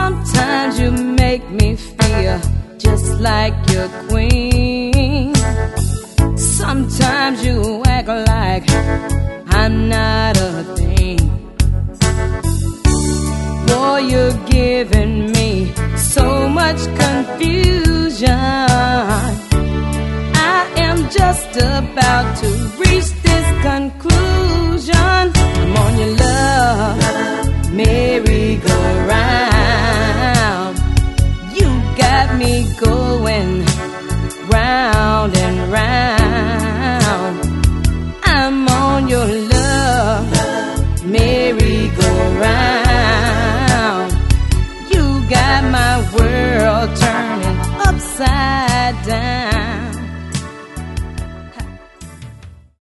Sometimes you make me feel just like your queen. Sometimes you act like I'm not a thing. Boy, you're giving me so much confusion. I am just about to reach this conclusion. I'm on your love merry-go-round. You got me going round and round. I'm on your love merry-go-round. You got my world turning upside down.